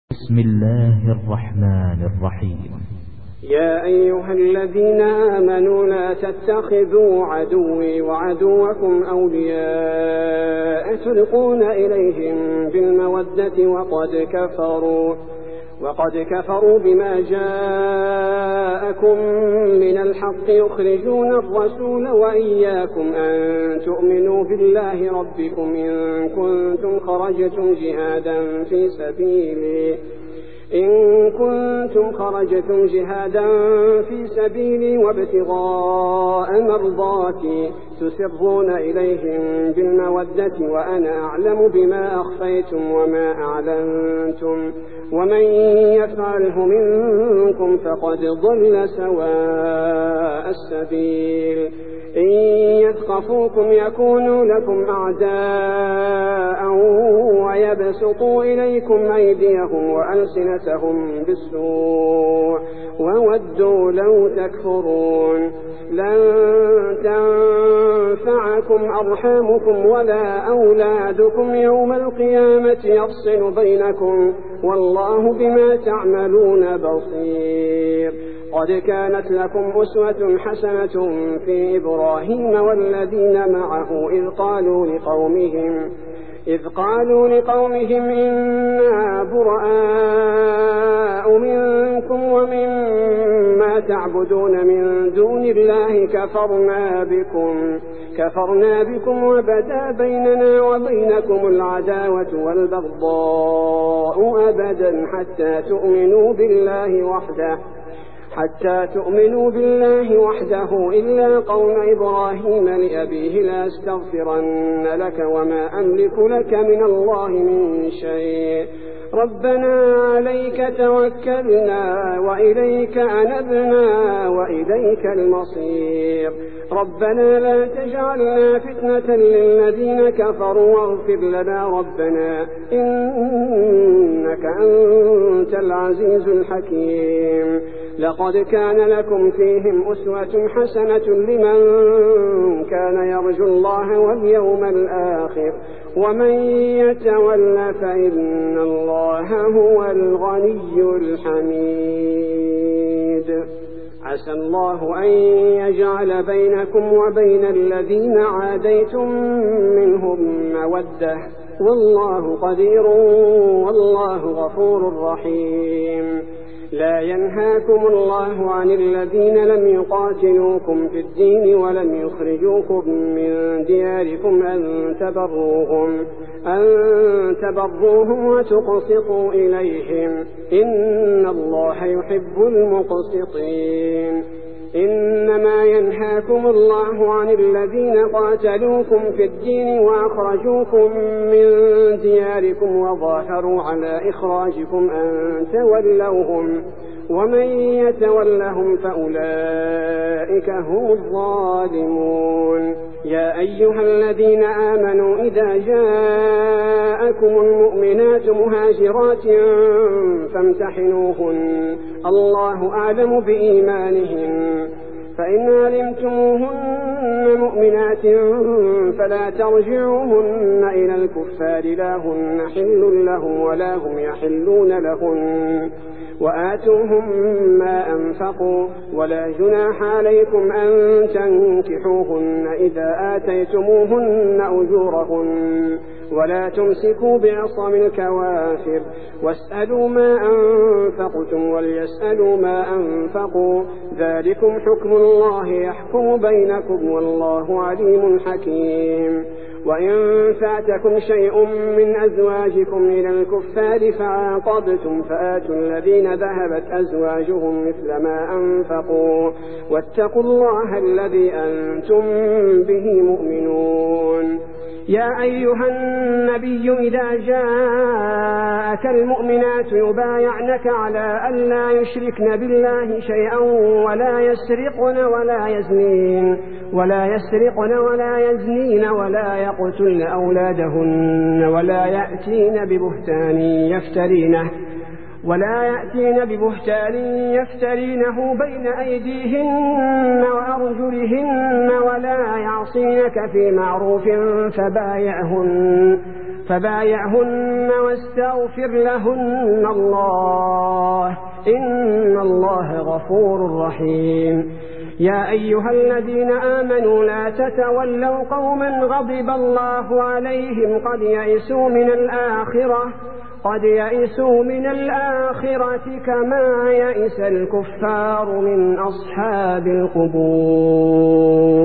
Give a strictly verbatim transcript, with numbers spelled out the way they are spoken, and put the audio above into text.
بسم الله الرحمن الرحيم. يا أيها الذين آمنوا لا تتخذوا عدوي وعدوكم أولياء تلقون إليهم بالمودة وقد كفروا وقد كفروا بما جاءكم من الحق يخرجون الرسول وإياكم أن تؤمنوا بالله ربكم إن كنتم خرجتم جهادا في سبيلي إن كنتم خرجتم جهادا في سبيلي وابتغاء مرضاتي تسرون إليهم بالمودة وأنا أعلم بما أخفيتم وما أعلنتم ومن يفعله منكم فقد ضل سواء السبيل إن يثقفوكم يكونوا لكم أعداء ويبسطوا إليكم أيديهم وألسنتهم بالسوء وودوا لو تكفرون لن تنفعكم أرحامكم ولا أولادكم يوم القيامة يفصل بينكم والله بما تعملون بصير. قد كانت لكم أسوة حسنة في إبراهيم والذين معه إذ قالوا لقومهم إذ قالوا لقومهم إنا براء منكم ومما تعبدون من دون الله كفرنا بكم كفرنا بكم وبدا بيننا وبينكم العداوة والبغضاء أبدا حتى تؤمنوا بالله وحده حتى تؤمنوا بالله وحده إلا قوم إبراهيم لأبيه لأستغفرن لك وما أملك لك من الله من شيء ربنا عليك توكلنا وإليك أنبنا وإليك المصير ربنا لا تجعلنا فتنة للذين كفروا واغفر لنا ربنا إنك أنت العزيز الحكيم. لقد كان لكم فيهم أسوة حسنة لمن كان يرجو الله واليوم الآخر ومن يتول فإن الله هو الغني الحميد. عسى الله أن يجعل بينكم وبين الذين عاديتم منهم مودة والله قدير والله غفور رحيم. لا ينهاكم الله عن الذين لم يقاتلوكم في الدين ولم يخرجوكم من دياركم أن تبروهم أن تبروهم وتقسطوا إليهم إن الله يحب المقسطين. إنما ينهاكم الله عن الذين قاتلوكم في الدين وأخرجوكم من دياركم وظاهروا على إخراجكم أن تولوهم ومن يتولهم فأولئك هم الظالمون. يا أيها الذين آمنوا إذا جاءكم المؤمنات مهاجرات فامتحنوهن الله أعلم بإيمانهن فإن علمتموهن مؤمنات فلا ترجعوهن إلى الكفار لا هن حل لهم ولا هم يحلون لهن وآتوهم ما أنفقوا ولا جناح عليكم أن تنكحوهن إذا آتيتموهن أجورهن ولا تمسكوا بعصم الكوافر واسألوا ما أنفقتم وليسألوا ما أنفقوا ذلكم حكم الله يحكم بينكم والله عليم حكيم. وإن فاتكم شيء من أزواجكم إلى الكفار فعاقبتم فآتوا الذين ذهبت أزواجهم مثل ما أنفقوا واتقوا الله الذي أنتم به مؤمنون. يا أيها النبي إذا جاءك المؤمنات يبايعنك على أن لا يشركن بالله شيئا ولا يسرقن ولا يزنين ولا يسرقن ولا يزنين ولا يقتلن أولادهن ولا يأتين ببهتان يفترينه ولا يأتين ببهتان يفترينه بين أيديهن وأرجلهن ولا يعصينك في معروف فبايعهن فبايعهن واستغفر لهن الله إن الله غفور رحيم. يا أيها الذين آمنوا لا تتولوا قوما غضب الله عليهم قد يئسوا من الآخرة قد يئسوا من الآخرة كما يئس الكفار من أصحاب القبور.